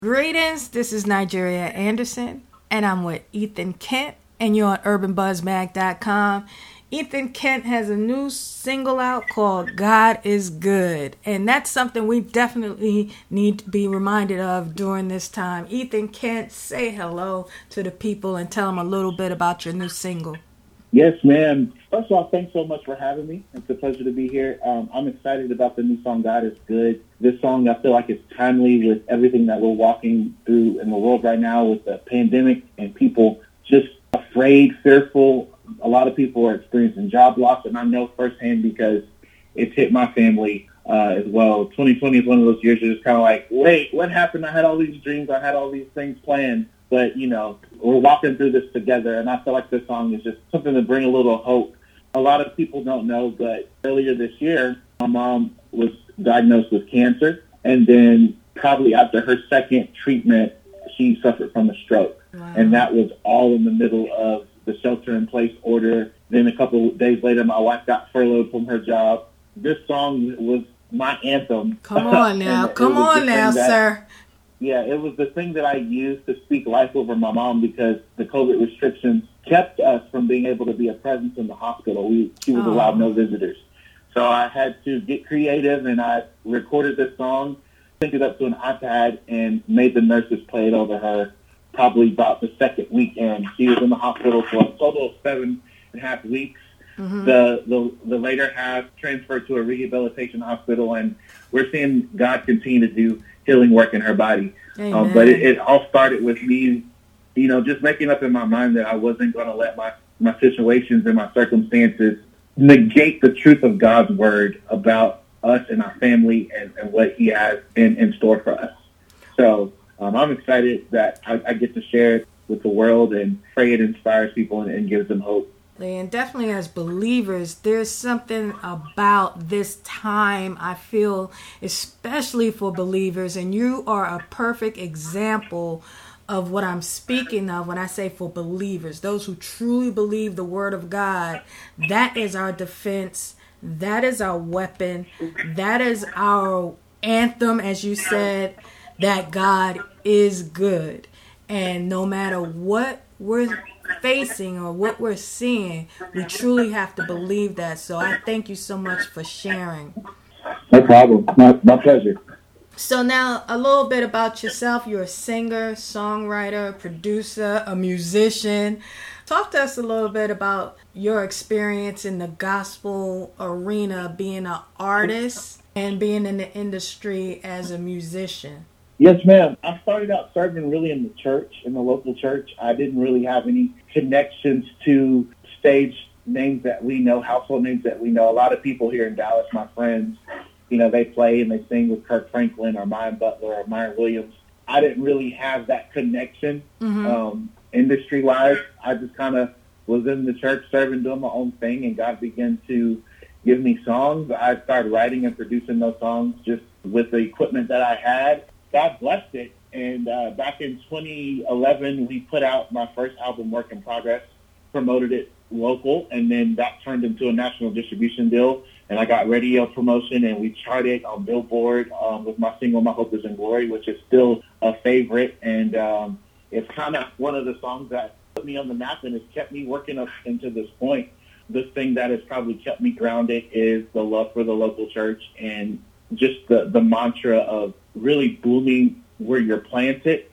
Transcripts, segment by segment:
Greetings, this is Nigeria Anderson, and I'm with Ethan Kent, and you're on UrbanBuzzMag.com. Ethan Kent has a new single out called God is Good, and that's something we definitely need to be reminded of during this time. Ethan Kent, say hello to the people and tell them a little bit about your new single. Yes, ma'am. First of all, thanks so much for having me. It's a pleasure to be here. I'm excited about the new song, God is Good. This song, I feel like it's timely with everything that we're walking through in the world right now with the pandemic and people just afraid, fearful. A lot of people are experiencing job loss, and I know firsthand because it's hit my family as well. 2020 is one of those years you're just kind of like, wait, what happened? I had all these dreams. I had all these things planned. But, you know, we're walking through this together, and I feel like this song is just something to bring a little hope. A lot of people don't know, but earlier this year, my mom was diagnosed with cancer, and then probably after her second treatment, she suffered from a stroke. Wow. And that was all in the middle of the shelter-in-place order. Then a couple of days later, my wife got furloughed from her job. This song was my anthem. Come on now. Come on now, sir. Yeah, it was the thing that I used to speak life over my mom because the COVID restrictions kept us from being able to be a presence in the hospital. She was allowed no visitors. So I had to get creative, and I recorded this song, synced it up to an iPad, and made the nurses play it over her probably about the second weekend. She was in the hospital for a total of 7.5 weeks. Mm-hmm. The later half transferred to a rehabilitation hospital, and we're seeing God continue to do healing work in her body. But it all started with me, you know, just making up in my mind that I wasn't going to let my situations and my circumstances negate the truth of God's word about us and our family and what he has in store for us. So I'm excited that I get to share it with the world and pray it inspires people and gives them hope. And definitely as believers, there's something about this time, I feel, especially for believers, and you are a perfect example of what I'm speaking of when I say for believers, those who truly believe the word of God. That is our defense. That is our weapon. That is our anthem, as you said, that God is good. And no matter what we're facing or what we're seeing, we truly have to believe that. So I thank you so much for sharing. No problem. My pleasure. So now a little bit about yourself. You're a singer, songwriter, producer, a musician. Talk to us a little bit about your experience in the gospel arena, being an artist and being in the industry as a musician. Yes, ma'am. I started out serving really in the church, in the local church. I didn't really have any connections to stage names that we know, household names that we know. A lot of people here in Dallas, my friends, you know, they play and they sing with Kirk Franklin or Maya Butler or Myron Williams. I didn't really have that connection industry-wise. I just kind of was in the church serving, doing my own thing, and God began to give me songs. I started writing and producing those songs just with the equipment that I had. God blessed it, and back in 2011, we put out my first album, Work in Progress, promoted it local, and then that turned into a national distribution deal, and I got radio promotion, and we charted on Billboard with my single, My Hope is in Glory, which is still a favorite, and it's kind of one of the songs that put me on the map, and it's kept me working up into this point. The thing that has probably kept me grounded is the love for the local church and just the mantra of really blooming where you're planted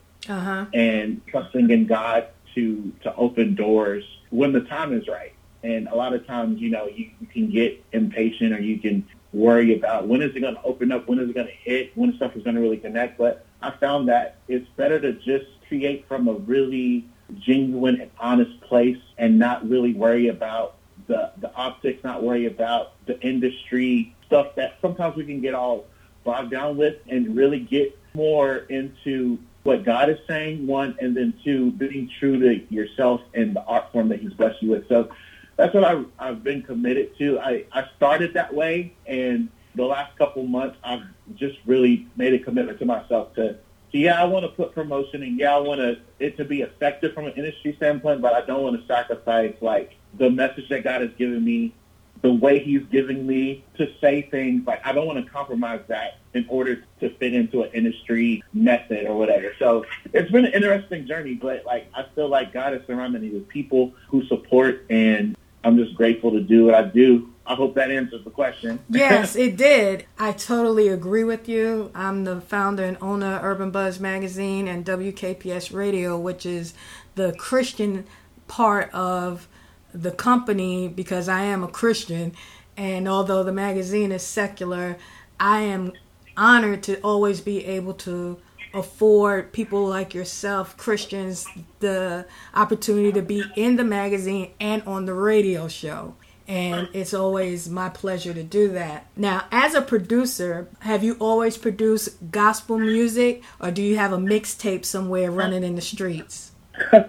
and trusting in God to open doors when the time is right. And a lot of times, you know, you can get impatient or you can worry about when is it going to open up, when is it going to hit, when stuff is going to really connect. But I found that it's better to just create from a really genuine and honest place and not really worry about the optics, not worry about the industry stuff that sometimes we can get all bogged down with, and really get more into what God is saying, one, and then two, being true to yourself and the art form that he's blessed you with. So that's what I've been committed to. I started that way, and the last couple months I've just really made a commitment to myself to I want to put promotion, and I want it to be effective from an industry standpoint, but I don't want to sacrifice like the message that God has given me the way he's giving me to say things. Like, I don't want to compromise that in order to fit into an industry method or whatever. So it's been an interesting journey, but like, I feel like God has surrounded me with people who support, and I'm just grateful to do what I do. I hope that answers the question. Yes, it did. I totally agree with you. I'm the founder and owner of Urban Buzz Magazine and WKPS Radio, which is the Christian part of the company, because I am a Christian, and although the magazine is secular, I am honored to always be able to afford people like yourself, Christians, the opportunity to be in the magazine and on the radio show. And it's always my pleasure to do that. Now, as a producer, have you always produced gospel music, or do you have a mixtape somewhere running in the streets? No,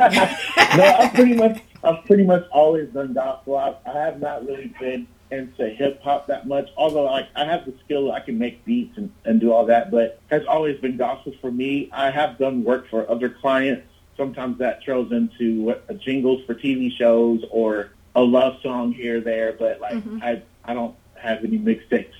I've pretty much always done gospel. I have not really been into hip hop that much, although I have the skill, I can make beats and do all that, but has always been gospel for me. I have done work for other clients. Sometimes that throws into jingles for TV shows or a love song here or there, but like I don't have any mixtapes.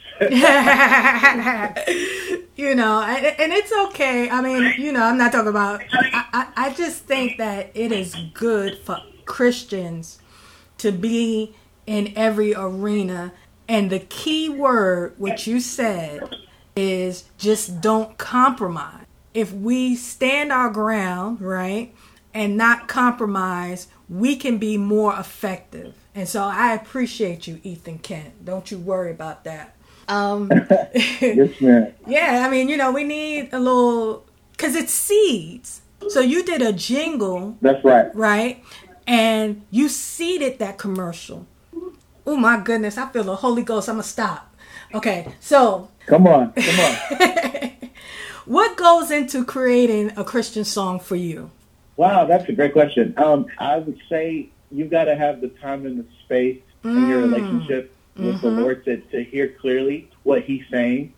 You know, and it's okay. I mean, you know, I'm not talking about, I just think that it is good for Christians to be in every arena. And the key word, which you said, is just don't compromise. If we stand our ground, right, and not compromise, we can be more effective. And so I appreciate you, Ethan Kent. Don't you worry about that. Yes, ma'am. Yeah, I mean, you know, we need a little, because it's seeds. So you did a jingle. That's right. Right? And you seeded that commercial. Oh, my goodness. I feel the Holy Ghost. I'm going to stop. Okay, so. Come on. What goes into creating a Christian song for you? Wow, that's a great question. I would say you've got to have the time and the space in your relationship with the Lord to hear clearly what he's saying.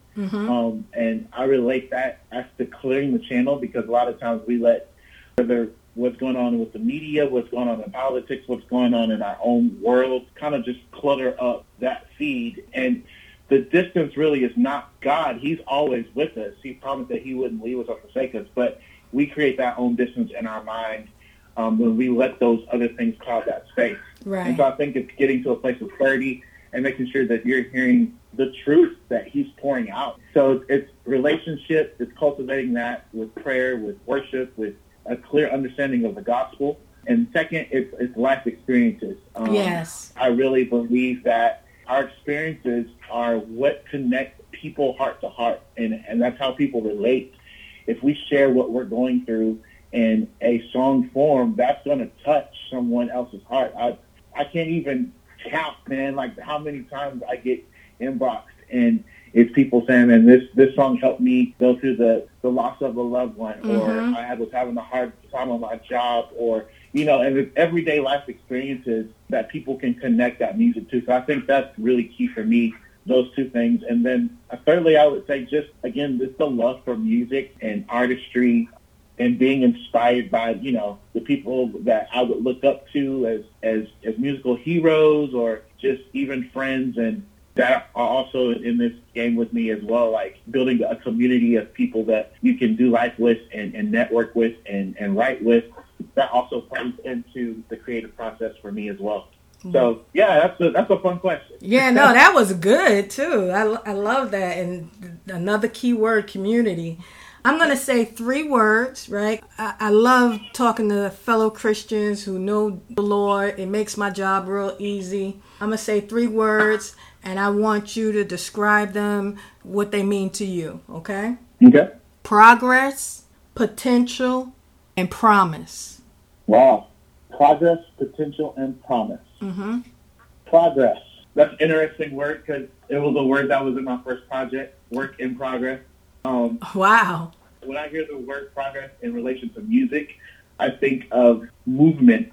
And I relate that as to clearing the channel, because a lot of times we let whether what's going on with the media, what's going on in politics, what's going on in our own world kind of just clutter up that feed. And the distance really is not God. He's always with us. He promised that he wouldn't leave us or forsake us, but we create that own distance in our mind when we let those other things cloud that space. Right. And so I think it's getting to a place of clarity and making sure that you're hearing the truth that he's pouring out. So it's relationship, it's cultivating that with prayer, with worship, with a clear understanding of the gospel. And second, it's life experiences. Yes. I really believe that our experiences are what connect people heart to heart, and that's how people relate. If we share what we're going through in a song form, that's going to touch someone else's heart. I can't even count, man, like how many times I get inboxed and it's people saying, man, this song helped me go through the loss of a loved one, or I was having a hard time on my job, or, you know, and it's everyday life experiences that people can connect that music to. So I think that's really key for me, those two things. And then thirdly, I would say just, again, just the love for music and artistry and being inspired by, you know, the people that I would look up to as musical heroes, or just even friends, and that are also in this game with me as well, like building a community of people that you can do life with and network with and write with. That also plays into the creative process for me as well. So, yeah, that's a fun question. Yeah, no, that was good, too. I love that. And another key word, community. I'm going to say 3 words, right? I love talking to fellow Christians who know the Lord. It makes my job real easy. I'm going to say 3 words, and I want you to describe them, what they mean to you, okay? Okay. Progress, potential, and promise. Wow. Progress, potential, and promise. Progress. That's an interesting word, because it was a word that was in my first project, work in progress. Wow. When I hear the word progress in relation to music, I think of movement.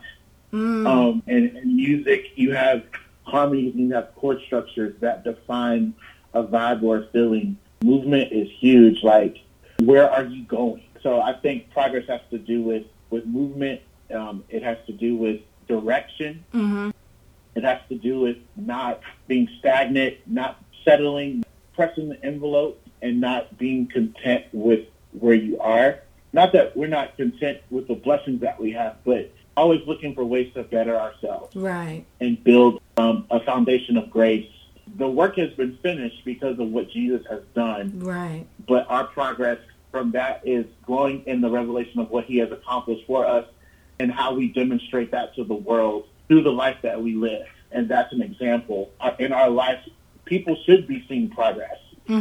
And in music, you have harmonies and you have chord structures that define a vibe or a feeling. Movement is huge. Like, where are you going? So I think progress has to do with movement. It has to do with direction. And It has to do with not being stagnant, not settling, pressing the envelope, and not being content with where you are. Not that we're not content with the blessings that we have, but always looking for ways to better ourselves. Right. And build a foundation of grace. The work has been finished because of what Jesus has done. Right. But our progress from that is growing in the revelation of what he has accomplished for us and how we demonstrate that to the world through the life that we live. And that's an example. In our life, people should be seeing progress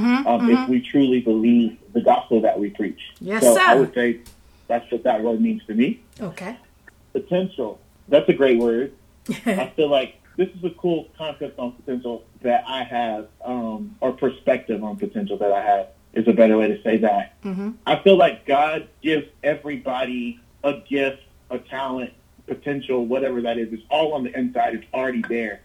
if we truly believe the gospel that we preach. Yes, so sir. I would say that's what that word means to me. Okay. Potential. That's a great word. I feel like this is a cool concept on potential that I have, or perspective on potential that I have is a better way to say that. Mm-hmm. I feel like God gives everybody a gift, a talent, potential, whatever that is. It's all on the inside. It's already there.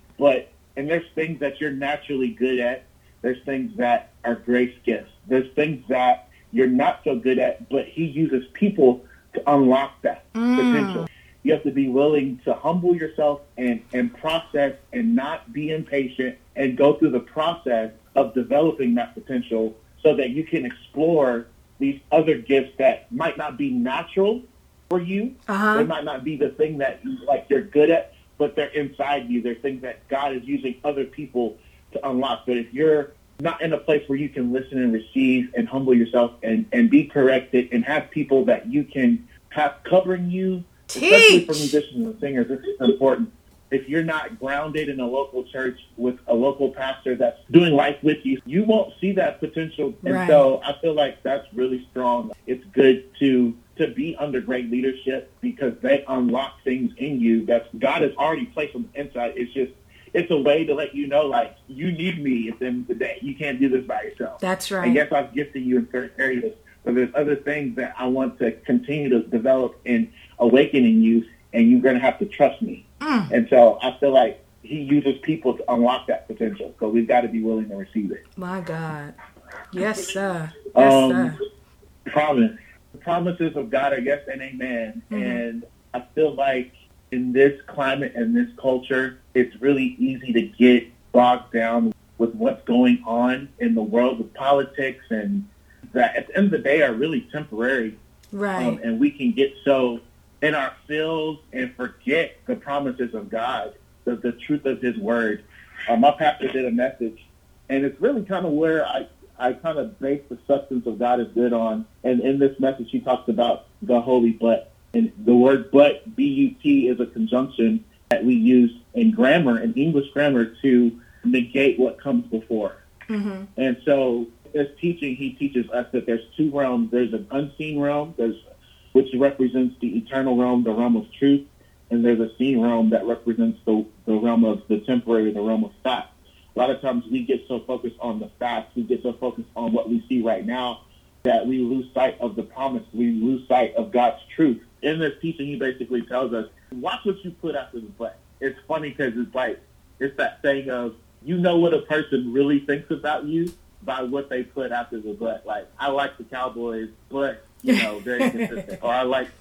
And there's things that you're naturally good at. There's things that are grace gifts. There's things that you're not so good at, but he uses people to unlock that potential. You have to be willing to humble yourself and process and not be impatient and go through the process of developing that potential so that you can explore these other gifts that might not be natural for you. They might not be the thing that you're good at, but they're inside you. They're things that God is using other people to unlock. But if you're not in a place where you can listen and receive and humble yourself and be corrected and have people that you can have covering you, especially for musicians and singers, this is important. If you're not grounded in a local church with a local pastor that's doing life with you, you won't see that potential. And so I feel like that's really strong. It's good to be under great leadership because they unlock things in you that God has already placed on the inside. It's a way to let you know, like, you need me at the end of the day. You can't do this by yourself. That's right. And yes, I've gifted you in certain areas, but there's other things that I want to continue to develop and awaken in you, and you're going to have to trust me. And so I feel like he uses people to unlock that potential. So we've got to be willing to receive it. My God. Yes, sir. Yes, sir. Promise. The promises of God are yes and amen. And I feel like in this climate and this culture, it's really easy to get bogged down with what's going on in the world with politics, and that at the end of the day are really temporary. Right. And we can get so in our feels and forget the promises of God, the truth of his word. My pastor did a message, and it's really kind of where I kind of base the substance of God is good on. And in this message, he talks about the holy but. And the word but, B-U-T, is a conjunction that we use in grammar, in English grammar, to negate what comes before. And so his teaching, he teaches us that there's two realms. There's an unseen realm, which represents the eternal realm, the realm of truth, and there's a seen realm that represents the realm of the temporary, the realm of fact. A lot of times we get so focused on the facts, we get so focused on what we see right now, that we lose sight of the promise, we lose sight of God's truth. In this teaching, he basically tells us, watch what you put after the but. It's funny because it's that saying of, you know what a person really thinks about you by what they put after the but. Like, I like the Cowboys, but, very consistent. Or I like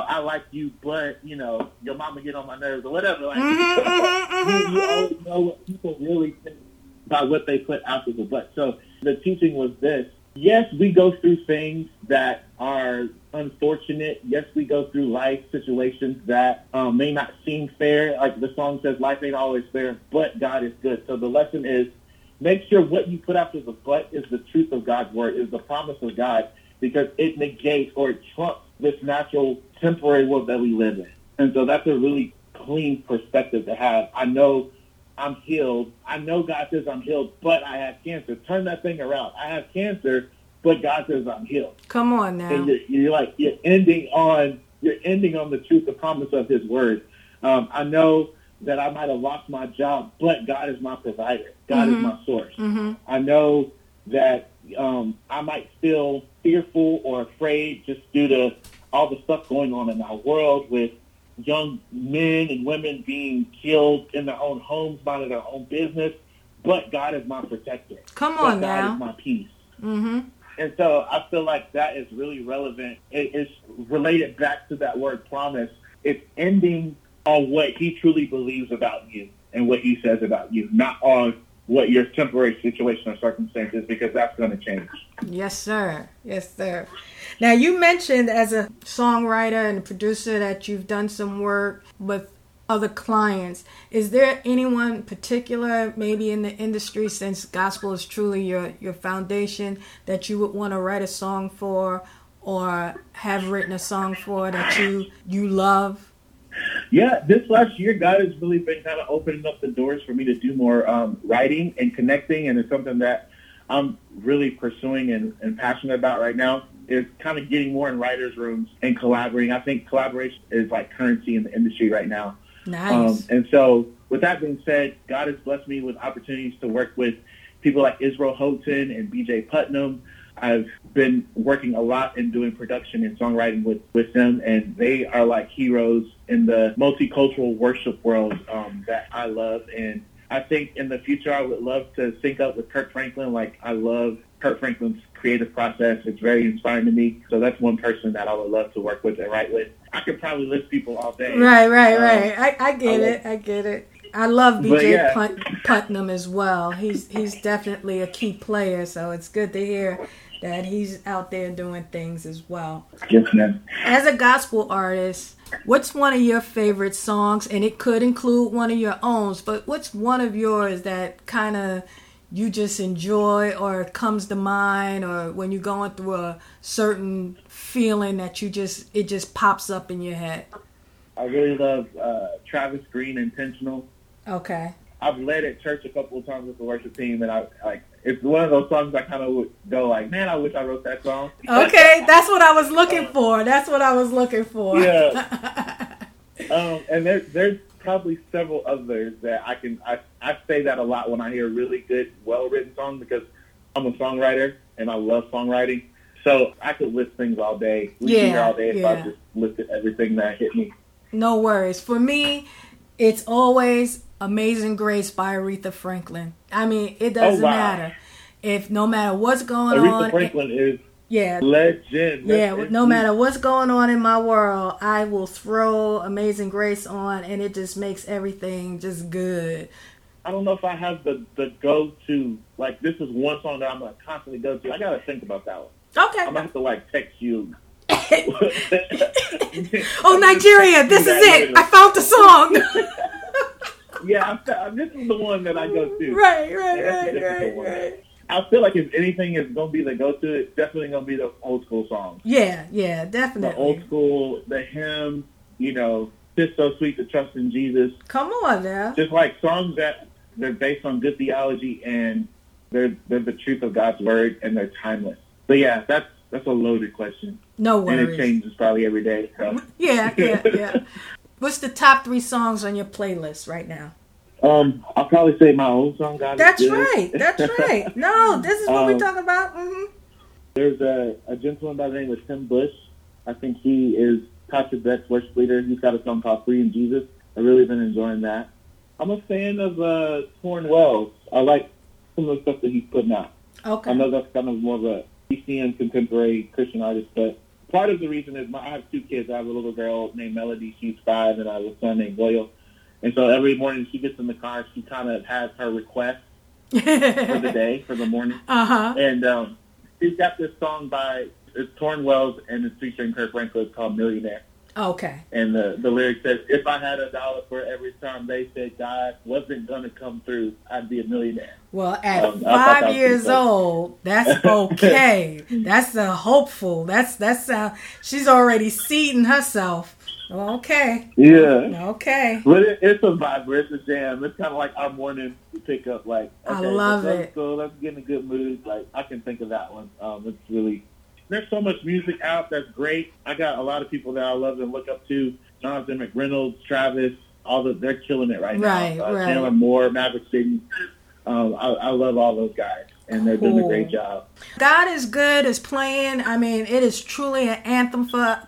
you, but, your mama get on my nerves or whatever. Like, you always know what people really think by what they put after the but. So the teaching was this. Yes, we go through things that are unfortunate. Yes, we go through life situations that may not seem fair. Like the song says, life ain't always fair, but God is good. So the lesson is, make sure what you put after the but is the truth of God's word, is the promise of God, because it negates or it trumps this natural temporary world that we live in. And so that's a really clean perspective to have. I know I'm healed. I know God says I'm healed, but I have cancer. Turn that thing around. I have cancer, but God says I'm healed. Come on now. And you're ending on the truth, the promise of his word. I know that I might have lost my job, but God is my provider. God is my source. I know that I might feel fearful or afraid just due to all the stuff going on in our world with young men and women being killed in their own homes, minding their own business, but God is my protector. Come on now. God is my peace. And so I feel like that is really relevant. It's related back to that word promise. It's ending on what he truly believes about you. and what he says about you, not on what your temporary situation or circumstance is, because that's going to change. Yes, sir. Yes, sir. Now, you mentioned as a songwriter and producer that you've done some work with other clients. Is there anyone particular, maybe in the industry, since gospel is truly your foundation, that you would want to write a song for or have written a song for that you love? Yeah, this last year, God has really been kind of opening up the doors for me to do more writing and connecting, and it's something that I'm really pursuing and passionate about right now, is kind of getting more in writers' rooms and collaborating. I think collaboration is like currency in the industry right now. Nice. And so with that being said, God has blessed me with opportunities to work with people like Israel Houghton and BJ Putnam. I've been working a lot in doing production and songwriting with them, and they are like heroes in the multicultural worship world that I love. And I think in the future I would love to sync up with Kirk Franklin. Like, I love Kirk Franklin's creative process. It's very inspiring to me. So that's one person that I would love to work with and write with. I could probably list people all day. Right. I get it. I love BJ Putnam as well. He's definitely a key player, so it's good to hear that he's out there doing things as well. Yes, ma'am. As a gospel artist, what's one of your favorite songs? And it could include one of your own, but what's one of yours that kind of you just enjoy or comes to mind, or when you're going through a certain feeling that it just pops up in your head? I really love Travis Green, Intentional. Okay. I've led at church a couple of times with the worship team, and it's one of those songs I kind of would go like, man, I wish I wrote that song. Okay, that's what I was looking for. Yeah. And there's probably several others that I say that a lot when I hear a really good, well-written song, because I'm a songwriter and I love songwriting. So I could list things all day. We can hear all day if I just listed everything that hit me. No worries. For me, it's always Amazing Grace by Aretha Franklin. I mean, it doesn't matter. No matter what's going on. Aretha Franklin is legend. No matter what's going on in my world, I will throw Amazing Grace on, and it just makes everything just good. I don't know if I have the go-to, like, this is one song that I'm going to constantly go to. I got to think about that one. Okay. I'm going to have to, text you. Oh, Nigeria, this is it. I found the song. Yeah, this is the one that I go to. Right. I feel like if anything is going to be the go-to, it's definitely going to be the old school songs. Yeah, definitely. The old school, the hymn, It's So Sweet to Trust in Jesus. Come on now. Just like songs that they're based on good theology, and they're the truth of God's word, and they're timeless. So yeah, that's a loaded question. No worries. And it changes probably every day. So. Yeah. What's the top 3 songs on your playlist right now? I'll probably say my own song, God That's is Good. That's right. No, this is what we're talking about. Mm-hmm. There's a gentleman by the name of Tim Bush. I think he is Pastor Beck's worship leader. He's got a song called Free in Jesus. I've really been enjoying that. I'm a fan of Torn Wells. I like some of the stuff that he's putting out. Okay. I know that's kind of more of a Christian contemporary Christian artist, but part of the reason is I have 2 kids. I have a little girl named Melody. She's 5, and I have a son named Goyle. And so every morning she gets in the car, she kind of has her request for the day, for the morning. Uh-huh. And she's got this song by Torn Wells, and it's featuring Kirk Franklin. It's called Millionaire. Okay. And the lyric says, if I had $1 for every time they said God wasn't going to come through, I'd be a millionaire. Well, at 5 years old, that's okay. That's hopeful. That's she's already seeding herself. Okay. Yeah. Okay. But it's a vibe. It's a jam. It's kind of like our morning pick up. Like, okay, I love it. So let's get in a good mood. Like, I can think of that one. It's really, there's so much music out that's great. I got a lot of people that I love and look up to. Jonathan McReynolds, Travis, they're killing it right now. Right. Chandler Moore, Maverick City. I love all those guys, and they're doing a great job. God is Good is playing. I mean, it is truly an anthem for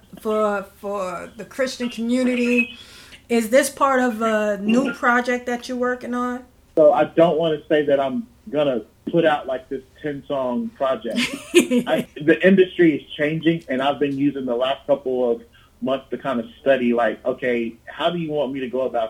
the Christian community. Is this part of a new project that you're working on? So I don't want to say that I'm going to put out like this 10-song project. The industry is changing, and I've been using the last couple of months to kind of study, like, okay, how do you want me to go about this?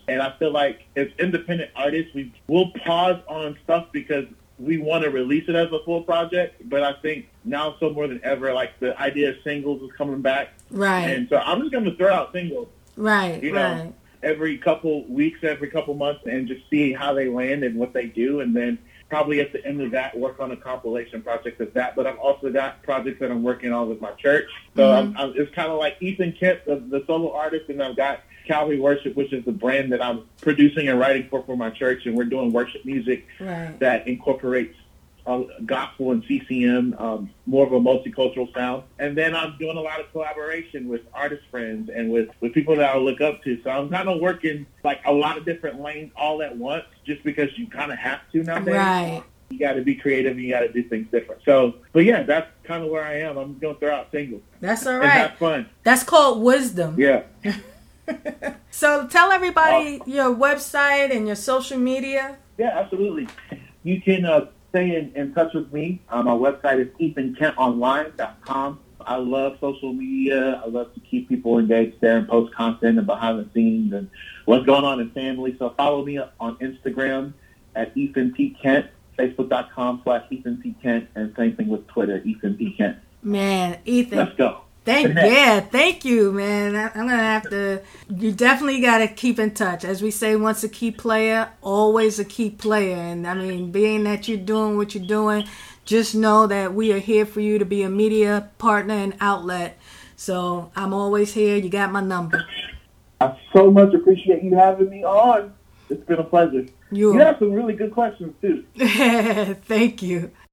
And I feel like as independent artists, we'll pause on stuff because we want to release it as a full project. But I think now so more than ever, like the idea of singles is coming back. Right. And so I'm just going to throw out singles. Right, you know, right. Every couple weeks, every couple months, and just see how they land and what they do. And then probably at the end of that, work on a compilation project of that. But I've also got projects that I'm working on with my church. So it's kind of like Ethan Kent, the solo artist, and I've got Calvary Worship, which is the brand that I'm producing and writing for my church. And we're doing worship music that incorporates gospel and CCM, more of a multicultural sound. And then I'm doing a lot of collaboration with artist friends and with people that I look up to. So I'm kind of working like a lot of different lanes all at once just because you kind of have to nowadays. Right. You got to be creative and you got to do things different. So, but yeah, that's kind of where I am. I'm going to throw out singles. That's all right. And have fun. That's called wisdom. Yeah. So tell everybody your website and your social media. Yeah, absolutely. You can stay in touch with me. My website is ethankentonline.com. I love social media. I love to keep people engaged there and post content and behind the scenes and what's going on in family. So follow me on Instagram at Ethan P. Kent, Facebook.com/Ethan P. Kent, and same thing with Twitter, Ethan P. Kent. Man, Ethan. Let's go. Thank you, man. I'm going to have to, you definitely got to keep in touch. As we say, once a key player, always a key player. And I mean, being that you're doing what you're doing, just know that we are here for you to be a media partner and outlet. So I'm always here. You got my number. I so much appreciate you having me on. It's been a pleasure. You have some really good questions, too. Thank you.